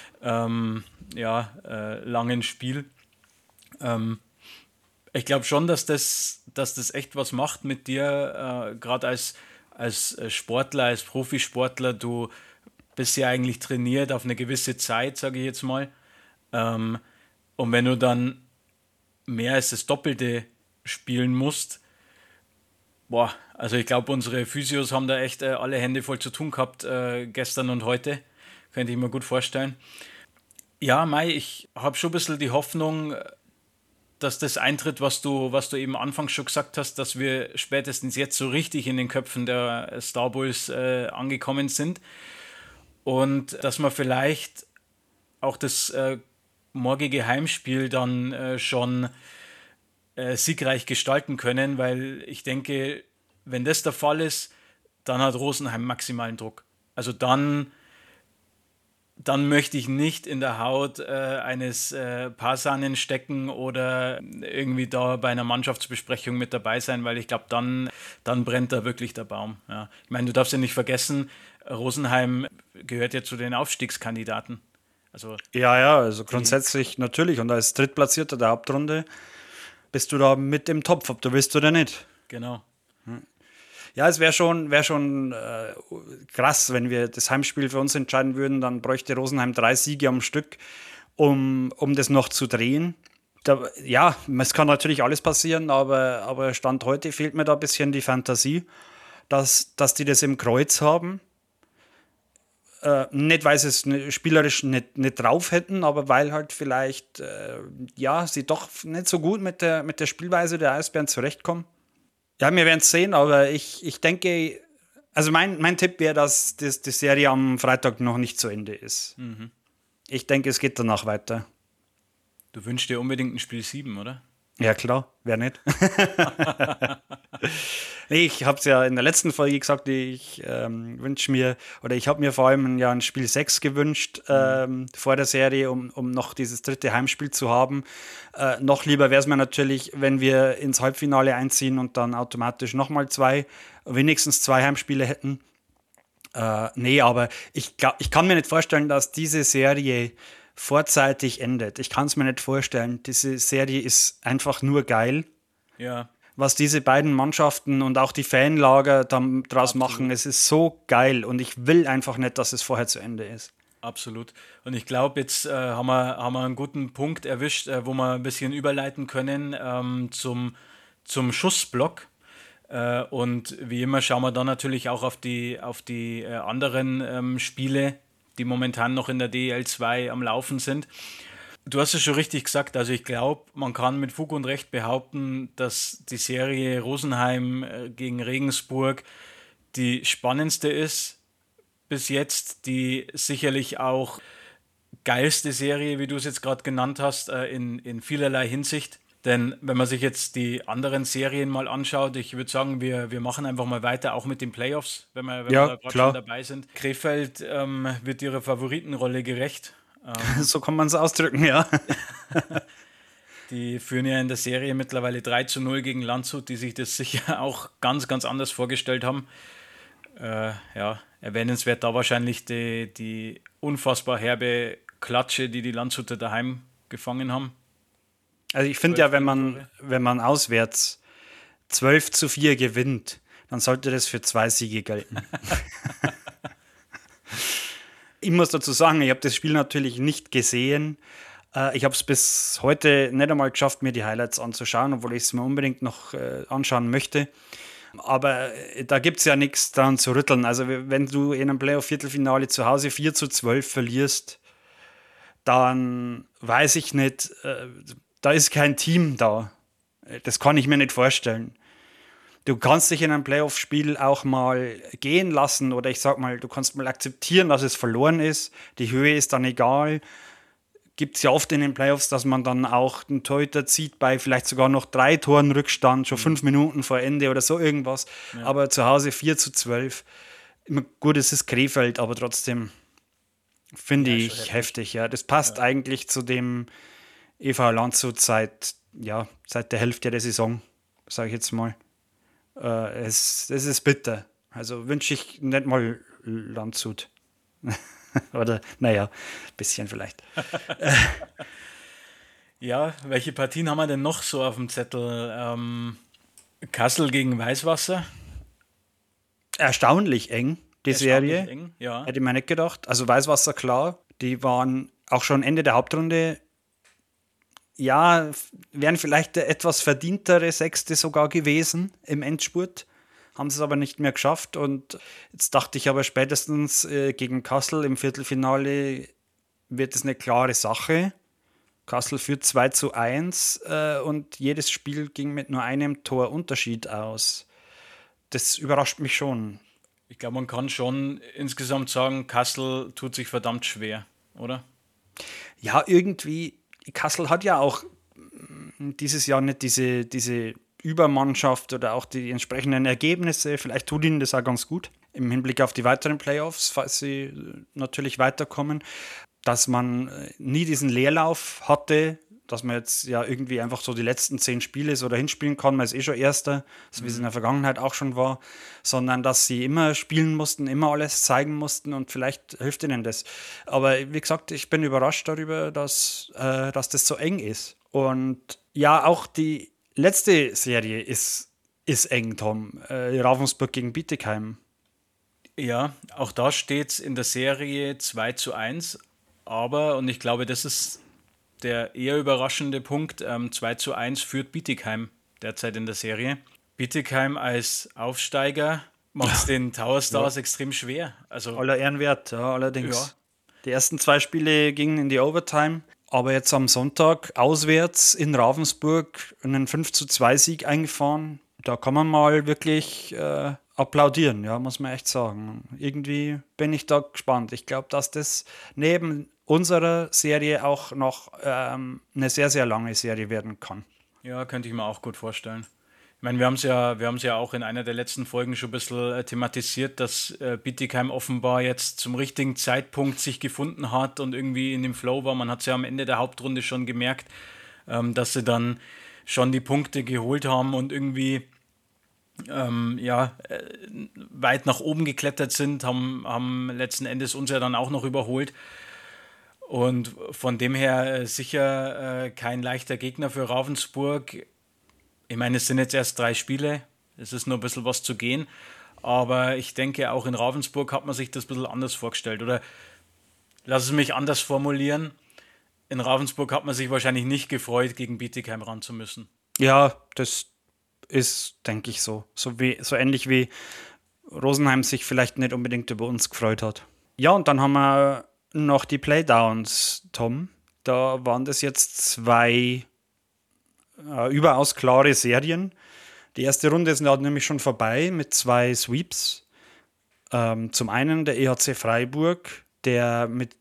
langen Spiel. Ich glaube schon, dass das echt was macht mit dir, gerade als Sportler, als Profisportler. Du bist ja eigentlich trainiert auf eine gewisse Zeit, sage ich jetzt mal. Und wenn du dann mehr als das Doppelte spielen musst, boah, also ich glaube, unsere Physios haben da echt alle Hände voll zu tun gehabt, gestern und heute. Könnte ich mir gut vorstellen. Ja, Mai, ich habe schon ein bisschen die Hoffnung, dass das eintritt, was du eben anfangs schon gesagt hast, dass wir spätestens jetzt so richtig in den Köpfen der Star Bulls angekommen sind und dass wir vielleicht auch das morgige Heimspiel dann schon siegreich gestalten können, weil ich denke, wenn das der Fall ist, dann hat Rosenheim maximalen Druck. Also dann möchte ich nicht in der Haut eines Pasanen stecken oder irgendwie da bei einer Mannschaftsbesprechung mit dabei sein, weil ich glaube, dann brennt da wirklich der Baum. Ja. Ich meine, du darfst ja nicht vergessen, Rosenheim gehört ja zu den Aufstiegskandidaten. Also Ja, also grundsätzlich natürlich. Und als Drittplatzierter der Hauptrunde bist du da mit im Topf, ob du willst oder nicht. genau. Ja, es wär schon krass, wenn wir das Heimspiel für uns entscheiden würden, dann bräuchte Rosenheim 3 Siege am Stück, um das noch zu drehen. Ja, es kann natürlich alles passieren, aber Stand heute fehlt mir da ein bisschen die Fantasie, dass die das im Kreuz haben. Nicht, weil sie es spielerisch nicht drauf hätten, aber weil halt vielleicht sie doch nicht so gut mit der Spielweise der Eisbären zurechtkommen. Ja, wir werden es sehen, aber ich denke, also mein Tipp wäre, dass die Serie am Freitag noch nicht zu Ende ist. Ich denke, es geht danach weiter. Du wünschst dir unbedingt ein Spiel 7, oder? Ja, klar, wer nicht? Nee, ich habe es ja in der letzten Folge gesagt, ich wünsche mir, oder ich habe mir vor allem ja ein Spiel 6 gewünscht vor der Serie, um noch dieses dritte Heimspiel zu haben. Noch lieber wäre es mir natürlich, wenn wir ins Halbfinale einziehen und dann automatisch nochmal wenigstens zwei Heimspiele hätten. Nee, aber ich kann mir nicht vorstellen, dass diese Serie vorzeitig endet. Ich kann es mir nicht vorstellen. Diese Serie ist einfach nur geil. Ja, Was diese beiden Mannschaften und auch die Fanlager dann draus absolut. machen, es ist so geil und ich will einfach nicht, dass es vorher zu Ende ist. Absolut. Und ich glaube, jetzt haben wir einen guten Punkt erwischt, wo wir ein bisschen überleiten können zum Schussblock. Und wie immer schauen wir dann natürlich auch auf die anderen Spiele, die momentan noch in der DEL 2 am Laufen sind. Du hast es schon richtig gesagt, also ich glaube, man kann mit Fug und Recht behaupten, dass die Serie Rosenheim gegen Regensburg die spannendste ist bis jetzt, die sicherlich auch geilste Serie, wie du es jetzt gerade genannt hast, in vielerlei Hinsicht. Denn wenn man sich jetzt die anderen Serien mal anschaut, ich würde sagen, wir machen einfach mal weiter, auch mit den Playoffs, wenn wir Ja, da gerade schon klar, dabei sind. Krefeld wird ihrer Favoritenrolle gerecht. so kann man es ausdrücken, ja. Die führen ja in der Serie mittlerweile 3:0 gegen Landshut, die sich das sicher auch ganz, ganz anders vorgestellt haben. Ja, erwähnenswert da wahrscheinlich die unfassbar herbe Klatsche, die Landshuter daheim gefangen haben. Also ich finde 12 ja, Gegentore. wenn man auswärts 12:4 gewinnt, dann sollte das für 2 Siege gelten. Ich muss dazu sagen, ich habe das Spiel natürlich nicht gesehen. Ich habe es bis heute nicht einmal geschafft, mir die Highlights anzuschauen, obwohl ich es mir unbedingt noch anschauen möchte. Aber da gibt es ja nichts dran zu rütteln. Also wenn du in einem Playoff-Viertelfinale zu Hause 4:12 verlierst, dann weiß ich nicht, da ist kein Team da. Das kann ich mir nicht vorstellen. Du kannst dich in einem Playoff-Spiel auch mal gehen lassen oder ich sag mal, du kannst mal akzeptieren, dass es verloren ist. Die Höhe ist dann egal. Gibt es ja oft in den Playoffs, dass man dann auch einen Torhüter zieht bei vielleicht sogar noch 3 Toren Rückstand, schon 5 Minuten vor Ende oder so irgendwas. Ja. Aber zu Hause 4:12. Gut, es ist Krefeld, aber trotzdem finde Ja, schon ich heftig. heftig. Ja. Das passt eigentlich zu dem EV Landshut seit der Hälfte der Saison, sage ich jetzt mal. Es ist bitter. Also wünsche ich nicht mal Landshut. Oder, naja, ein bisschen vielleicht. Ja, welche Partien haben wir denn noch so auf dem Zettel? Kassel gegen Weißwasser. Erstaunlich eng, die Erstaunlich Serie. eng, ja. Hätte ich mir nicht gedacht. Also Weißwasser, klar. Die waren auch schon Ende der Hauptrunde. Ja, wären vielleicht der etwas verdientere Sechste sogar gewesen im Endspurt. Haben sie es aber nicht mehr geschafft. Und jetzt dachte ich aber spätestens gegen Kassel im Viertelfinale wird es eine klare Sache. Kassel führt 2:1 und jedes Spiel ging mit nur einem Torunterschied aus. Das überrascht mich schon. Ich glaube, man kann schon insgesamt sagen, Kassel tut sich verdammt schwer, oder? Ja, irgendwie, Kassel hat ja auch dieses Jahr nicht diese Übermannschaft oder auch die entsprechenden Ergebnisse. Vielleicht tut ihnen das auch ganz gut im Hinblick auf die weiteren Playoffs, falls sie natürlich weiterkommen. Dass man nie diesen Leerlauf hatte, dass man jetzt ja irgendwie einfach so die letzten 10 Spiele so dahin spielen kann, man ist eh schon Erster, so wie es in der Vergangenheit auch schon war, sondern dass sie immer spielen mussten, immer alles zeigen mussten und vielleicht hilft ihnen das. Aber wie gesagt, ich bin überrascht darüber, dass das so eng ist. Und ja, auch die letzte Serie ist eng, Tom. Ravensburg gegen Bietigheim. Ja, auch da steht es in der Serie 2:1. Aber, und ich glaube, das ist der eher überraschende Punkt, 2:1 führt Bietigheim derzeit in der Serie. Bietigheim als Aufsteiger macht es den Tower Stars extrem schwer. Also, Aller Ehren wert, ja, ja, allerdings. Die ersten 2 Spiele gingen in die Overtime, aber jetzt am Sonntag auswärts in Ravensburg einen 5:2 Sieg eingefahren. Da kann man mal wirklich applaudieren, ja, muss man echt sagen. Irgendwie bin ich da gespannt. Ich glaube, dass das neben unserer Serie auch noch eine sehr, sehr lange Serie werden kann. ja, könnte ich mir auch gut vorstellen. Ich meine, wir haben's ja auch in einer der letzten Folgen schon ein bisschen thematisiert, dass Bietigheim offenbar jetzt zum richtigen Zeitpunkt sich gefunden hat und irgendwie in dem Flow war. Man hat es ja am Ende der Hauptrunde schon gemerkt, dass sie dann schon die Punkte geholt haben und irgendwie weit nach oben geklettert sind, haben letzten Endes uns ja dann auch noch überholt. Und von dem her sicher kein leichter Gegner für Ravensburg. Ich meine, es sind jetzt erst 3 Spiele, es ist nur ein bisschen was zu gehen. Aber ich denke, auch in Ravensburg hat man sich das ein bisschen anders vorgestellt. Oder lass es mich anders formulieren. In Ravensburg hat man sich wahrscheinlich nicht gefreut, gegen Bietigheim ran zu müssen. Ja, das ist, denke ich, so. So ähnlich wie Rosenheim sich vielleicht nicht unbedingt über uns gefreut hat. Ja, und dann haben wir noch die Playdowns, Tom. Da waren das jetzt 2 überaus klare Serien. Die erste Runde ist nämlich schon vorbei mit 2 Sweeps. Zum einen der EHC Freiburg, der mit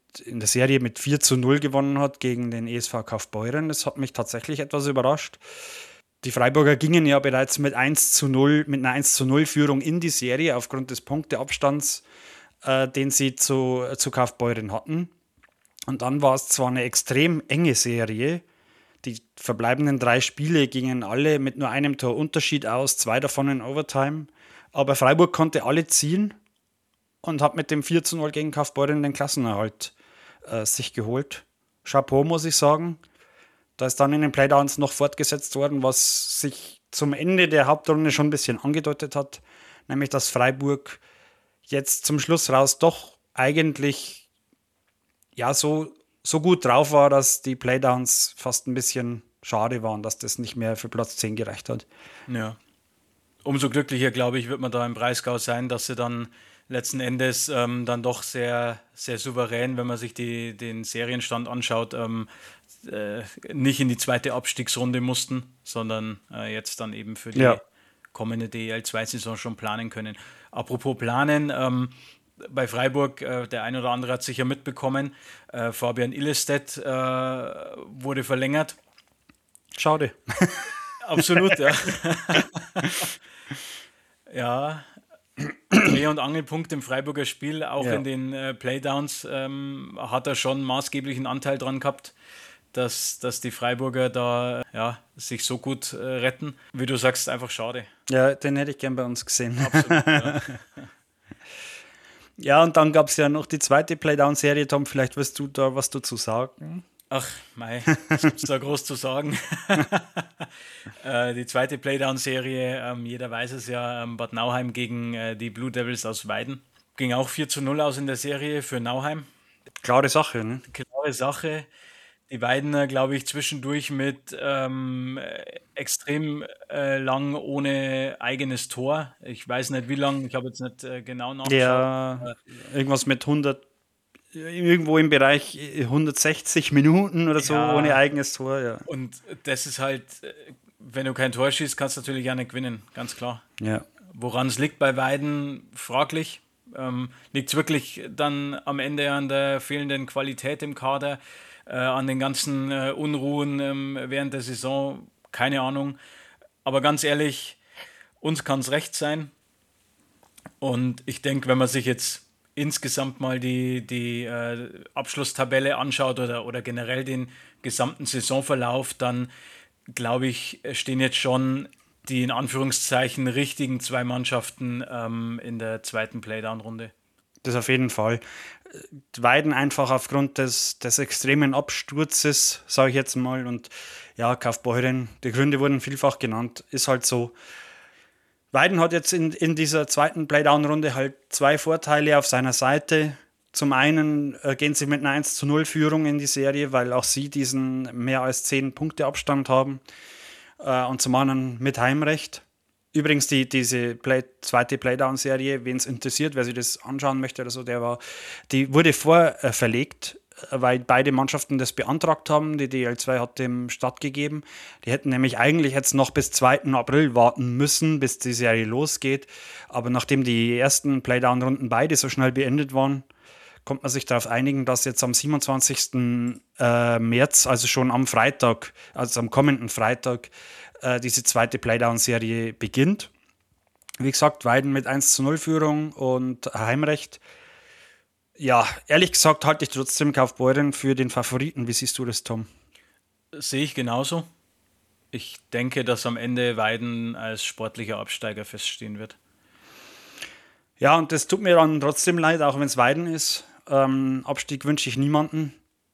in der Serie mit 4:0 gewonnen hat gegen den ESV Kaufbeuren. Das hat mich tatsächlich etwas überrascht. Die Freiburger gingen ja bereits mit 1:0, mit einer 1:0-Führung in die Serie aufgrund des Punkteabstands, den sie zu Kaufbeuren hatten. Und dann war es zwar eine extrem enge Serie, die verbleibenden 3 Spiele gingen alle mit nur einem Tor Unterschied aus, 2 davon in Overtime, aber Freiburg konnte alle ziehen und hat mit dem 4:0 gegen Kaufbeuren den Klassenerhalt sich geholt. Chapeau, muss ich sagen. Da ist dann in den Playdowns noch fortgesetzt worden, was sich zum Ende der Hauptrunde schon ein bisschen angedeutet hat, nämlich dass Freiburg jetzt zum Schluss raus doch eigentlich ja so gut drauf war, dass die Playdowns fast ein bisschen schade waren, dass das nicht mehr für Platz 10 gereicht hat. Ja. Umso glücklicher, glaube ich, wird man da im Breisgau sein, dass sie dann letzten Endes dann doch sehr, sehr souverän, wenn man sich den Serienstand anschaut, nicht in die zweite Abstiegsrunde mussten, sondern jetzt dann eben für die kommende DEL2-Saison schon planen können. Apropos planen, bei Freiburg, der ein oder andere hat sicher mitbekommen, Fabian Illestedt wurde verlängert. Schade. Absolut, ja. Ja, Dreh- und Angelpunkt im Freiburger Spiel, auch in den Playdowns hat er schon maßgeblichen Anteil dran gehabt, dass die Freiburger da sich so gut retten. Wie du sagst, einfach schade. Ja, den hätte ich gern bei uns gesehen. Absolut, ja. Ja, und dann gab es ja noch die zweite Playdown-Serie. Tom, vielleicht wirst du da was dazu sagen. Ach, mei, was gibt's da groß zu sagen? Die zweite Playdown-Serie, jeder weiß es ja, Bad Nauheim gegen die Blue Devils aus Weiden. Ging auch 4:0 aus in der Serie für Nauheim. Klare Sache, ne? Klare Sache. Die Weidener, glaube ich, zwischendurch mit extrem lang ohne eigenes Tor. Ich weiß nicht, wie lang, ich habe jetzt nicht genau nachgeschaut. Ja, irgendwas mit 100, irgendwo im Bereich 160 Minuten oder so ohne eigenes Tor, ja. Und das ist halt, wenn du kein Tor schießt, kannst du natürlich auch nicht gewinnen, ganz klar. Ja. Woran es liegt bei Weiden, fraglich. Liegt es wirklich dann am Ende an der fehlenden Qualität im Kader, an den ganzen Unruhen während der Saison? Keine Ahnung. Aber ganz ehrlich, uns kann es recht sein. Und ich denke, wenn man sich jetzt insgesamt mal die Abschlusstabelle anschaut oder generell den gesamten Saisonverlauf, dann glaube ich, stehen jetzt schon die in Anführungszeichen richtigen 2 Mannschaften in der zweiten Playdown-Runde. Das auf jeden Fall. Weiden einfach aufgrund des extremen Absturzes, sage ich jetzt mal. Und ja, Kaufbeuren, die Gründe wurden vielfach genannt, ist halt so. Weiden hat jetzt in dieser zweiten Playdown-Runde halt 2 Vorteile auf seiner Seite. Zum einen gehen sie mit einer 1:0-Führung in die Serie, weil auch sie diesen mehr als 10 Punkte Abstand haben. Und zum anderen mit Heimrecht. Übrigens, diese zweite Playdown-Serie, wen es interessiert, wer sich das anschauen möchte oder so, die wurde verlegt, weil beide Mannschaften das beantragt haben. Die DL2 hat dem stattgegeben. Die hätten nämlich eigentlich jetzt noch bis 2. April warten müssen, bis die Serie losgeht. Aber nachdem die ersten Playdown-Runden beide so schnell beendet waren, konnte man sich darauf einigen, dass jetzt am 27. März, also schon am Freitag, also am kommenden Freitag, diese zweite Playdown-Serie beginnt. Wie gesagt, Weiden mit 1:0-Führung und Heimrecht. Ja, ehrlich gesagt halte ich trotzdem Kaufbeuren für den Favoriten. Wie siehst du das, Tom? Sehe ich genauso. Ich denke, dass am Ende Weiden als sportlicher Absteiger feststehen wird. Ja, und das tut mir dann trotzdem leid, auch wenn es Weiden ist. Abstieg wünsche ich niemanden.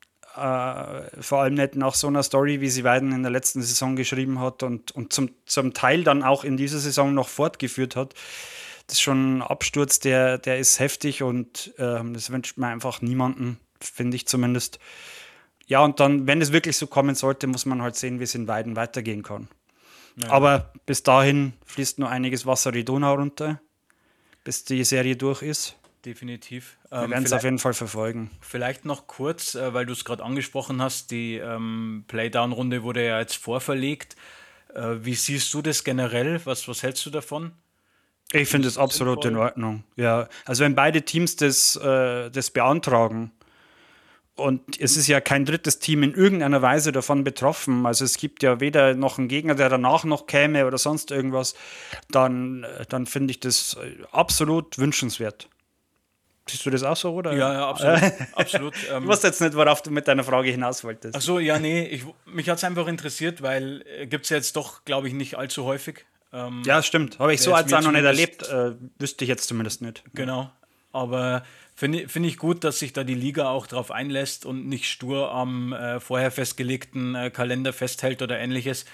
Vor allem nicht nach so einer Story, wie sie Weiden in der letzten Saison geschrieben hat und zum Teil dann auch in dieser Saison noch fortgeführt hat. Das ist schon ein Absturz, der ist heftig und das wünscht man einfach niemanden, finde ich zumindest. Ja, und dann, wenn es wirklich so kommen sollte, muss man halt sehen, wie es in Weiden weitergehen kann. Ja. Aber bis dahin fließt nur einiges Wasser die Donau runter, bis die Serie durch ist. Definitiv. Wir werden es auf jeden Fall verfolgen. Vielleicht noch kurz, weil du es gerade angesprochen hast, die Playdown-Runde wurde ja jetzt vorverlegt. Wie siehst du das generell? Was hältst du davon? Ich finde es absolut in Ordnung. Ja, also wenn beide Teams das beantragen, Und es ist ja kein drittes Team in irgendeiner Weise davon betroffen. Also es gibt ja weder noch einen Gegner, der danach noch käme oder sonst irgendwas. Dann finde ich das absolut wünschenswert. Siehst du das auch so, oder? Ja, absolut. Absolut. Ich wusste jetzt nicht, worauf du mit deiner Frage hinaus wolltest. Ach so, ja, nee, mich hat es einfach interessiert, weil gibt es jetzt doch, glaube ich, nicht allzu häufig. Ja, stimmt. Habe ich so jetzt als mir auch noch nicht erlebt. zumindest- Wüsste ich jetzt zumindest nicht. Genau. Aber finde ich gut, dass sich da die Liga auch drauf einlässt und nicht stur am vorher festgelegten Kalender festhält oder ähnliches.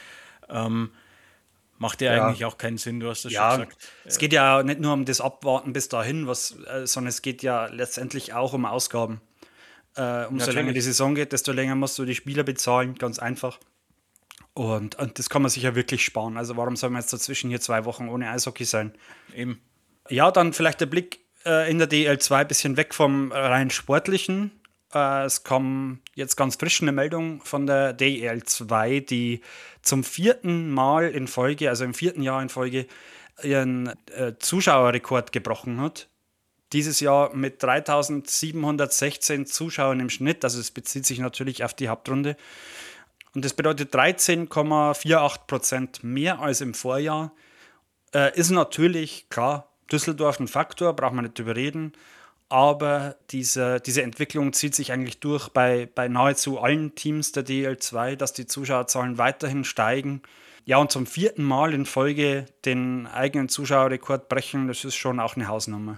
Macht ja Ja. eigentlich auch keinen Sinn, du hast das schon Ja, gesagt. es geht ja nicht nur um das Abwarten bis dahin, sondern es geht ja letztendlich auch um Ausgaben. Umso länger Natürlich. die Saison geht, desto länger musst du die Spieler bezahlen, ganz einfach. Und das kann man sich ja wirklich sparen. Also warum soll man jetzt dazwischen hier 2 Wochen ohne Eishockey sein? Eben. Ja, dann vielleicht der Blick in der DL2 ein bisschen weg vom rein sportlichen. Es kam jetzt ganz frisch eine Meldung von der DL2, die zum 4. Mal in Folge, also im 4. Jahr in Folge, ihren Zuschauerrekord gebrochen hat. Dieses Jahr mit 3716 Zuschauern im Schnitt, also es bezieht sich natürlich auf die Hauptrunde. Und das bedeutet 13,48% mehr als im Vorjahr. Ist natürlich, klar, Düsseldorf ein Faktor, braucht man nicht drüber reden. Aber diese Entwicklung zieht sich eigentlich durch bei nahezu allen Teams der DL2, dass die Zuschauerzahlen weiterhin steigen. Ja, und zum 4. Mal in Folge den eigenen Zuschauerrekord brechen, das ist schon auch eine Hausnummer.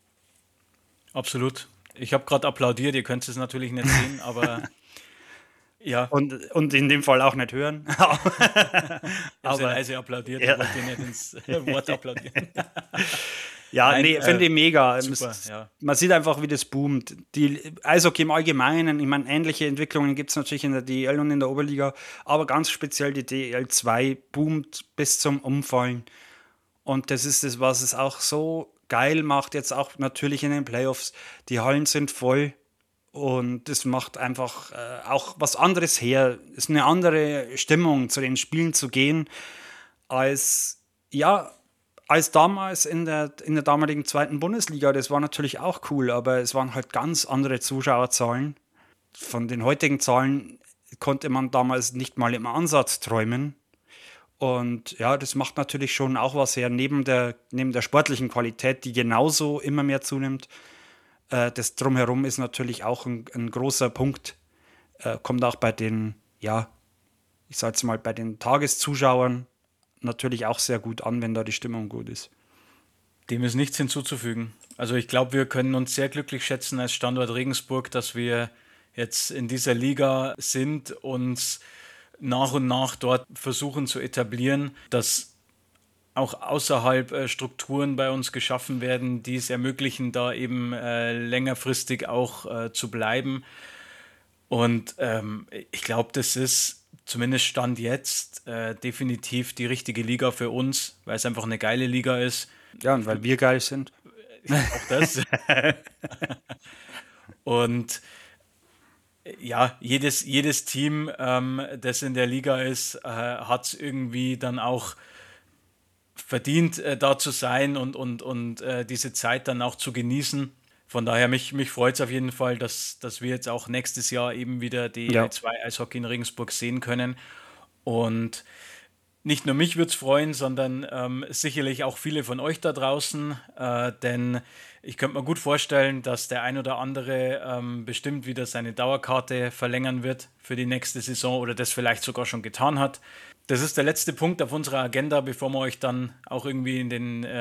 Absolut. Ich habe gerade applaudiert, ihr könnt es natürlich nicht sehen, aber ja, Und in dem Fall auch nicht hören. ich habe aber- sehr leise applaudiert, Ja. ich wollte nicht ins Wort applaudieren. Ja, Nein, nee, finde ich mega. super, ja. Man sieht einfach, wie das boomt. Die Eishockey im Allgemeinen, ich meine, ähnliche Entwicklungen gibt es natürlich in der DEL und in der Oberliga, aber ganz speziell die DEL2 boomt bis zum Umfallen. Und das ist das, was es auch so geil macht, jetzt auch natürlich in den Playoffs. Die Hallen sind voll und das macht einfach auch was anderes her. Es ist eine andere Stimmung, zu den Spielen zu gehen, als damals in der damaligen 2. Bundesliga. Das war natürlich auch cool, aber es waren halt ganz andere Zuschauerzahlen. Von den heutigen Zahlen konnte man damals nicht mal im Ansatz träumen. Und ja, das macht natürlich schon auch was her, neben der sportlichen Qualität, die genauso immer mehr zunimmt. Das Drumherum ist natürlich auch ein großer Punkt. Kommt auch bei den, ja, ich sag jetzt mal, bei den Tageszuschauern natürlich auch sehr gut an, wenn da die Stimmung gut ist. Dem ist nichts hinzuzufügen. Also ich glaube, wir können uns sehr glücklich schätzen als Standort Regensburg, dass wir jetzt in dieser Liga sind, uns nach und nach dort versuchen zu etablieren, dass auch außerhalb Strukturen bei uns geschaffen werden, die es ermöglichen, da eben längerfristig auch zu bleiben. Und ich glaube, das ist zumindest Stand jetzt definitiv die richtige Liga für uns, weil es einfach eine geile Liga ist. Ja, und weil wir geil sind. Auch das. Und ja, jedes Team, das in der Liga ist, hat es irgendwie dann auch verdient, da zu sein und diese Zeit dann auch zu genießen. Von daher, mich freut es auf jeden Fall, dass wir jetzt auch nächstes Jahr eben wieder die Ja. Eishockey in Regensburg sehen können. Und nicht nur mich würde es freuen, sondern sicherlich auch viele von euch da draußen, denn ich könnte mir gut vorstellen, dass der ein oder andere bestimmt wieder seine Dauerkarte verlängern wird für die nächste Saison oder das vielleicht sogar schon getan hat. Das ist der letzte Punkt auf unserer Agenda, bevor wir euch dann auch irgendwie in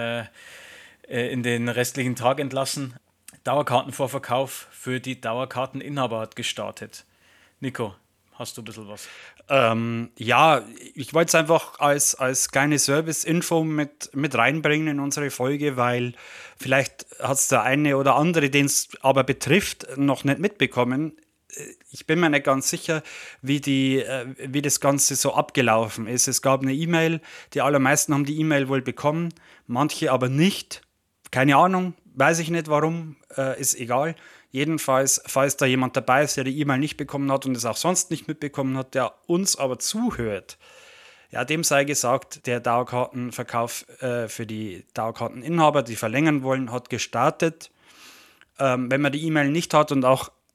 den restlichen Tag entlassen. Dauerkartenvorverkauf für die Dauerkarteninhaber hat gestartet. Nico, hast du ein bisschen was? Ja, ich wollte es einfach als kleine Service-Info mit reinbringen in unsere Folge, weil vielleicht hat es der eine oder andere, den es aber betrifft, noch nicht mitbekommen. Ich bin mir nicht ganz sicher, wie das Ganze so abgelaufen ist. Es gab eine E-Mail, die allermeisten haben die E-Mail wohl bekommen, manche aber nicht. Keine Ahnung, weiß ich nicht warum, ist egal. Jedenfalls, falls da jemand dabei ist, der die E-Mail nicht bekommen hat und es auch sonst nicht mitbekommen hat, der uns aber zuhört, ja, dem sei gesagt, der Dauerkartenverkauf für die Dauerkarteninhaber, die verlängern wollen, hat gestartet. Wenn man die E-Mail nicht hat und auch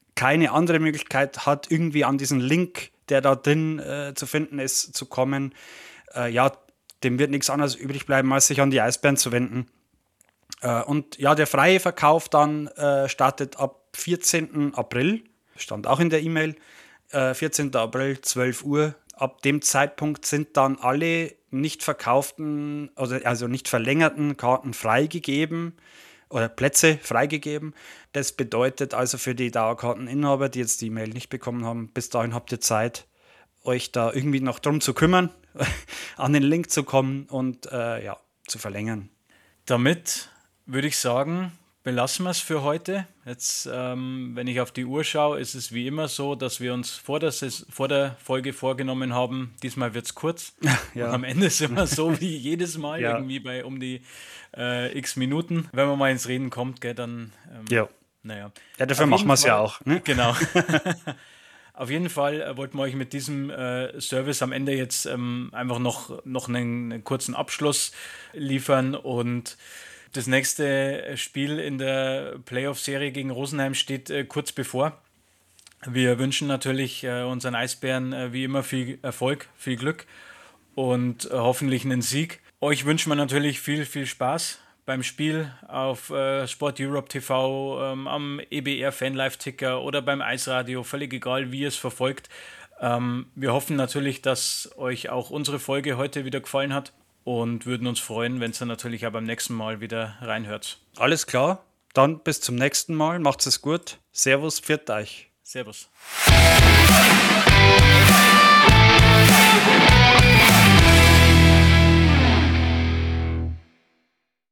keine andere Möglichkeit hat, irgendwie an diesen Link, der da drin zu finden ist, zu kommen, dem wird nichts anderes übrig bleiben, als sich an die Eisbären zu wenden. Und ja, der freie Verkauf dann startet ab 14. April, stand auch in der E-Mail, 14. April, 12 Uhr. Ab dem Zeitpunkt sind dann alle nicht verkauften, also nicht verlängerten Karten freigegeben oder Plätze freigegeben. Das bedeutet also für die Dauerkarteninhaber, die jetzt die E-Mail nicht bekommen haben, bis dahin habt ihr Zeit, euch da irgendwie noch drum zu kümmern, an den Link zu kommen und zu verlängern. Damit würde ich sagen, belassen wir es für heute. Jetzt, wenn ich auf die Uhr schaue, ist es wie immer so, dass wir uns vor der Folge vorgenommen haben, diesmal wird es kurz. Ja. Und am Ende sind wir so wie jedes Mal, irgendwie bei um die x Minuten. Wenn man mal ins Reden kommt, gell, dann naja. Ja, dafür machen wir es ja auch. Ne? Genau. Auf jeden Fall wollten wir euch mit diesem Service am Ende jetzt einfach noch einen kurzen Abschluss liefern und das nächste Spiel in der Playoff-Serie gegen Rosenheim steht kurz bevor. Wir wünschen natürlich unseren Eisbären wie immer viel Erfolg, viel Glück und hoffentlich einen Sieg. Euch wünschen wir natürlich viel, viel Spaß beim Spiel auf Sport Europe TV, am EBR Fanlive-Ticker oder beim Eisradio, völlig egal, wie ihr es verfolgt. Wir hoffen natürlich, dass euch auch unsere Folge heute wieder gefallen hat. Und würden uns freuen, wenn ihr natürlich auch beim nächsten Mal wieder reinhört. Alles klar, dann bis zum nächsten Mal. Macht's es gut. Servus, pfiat euch. Servus.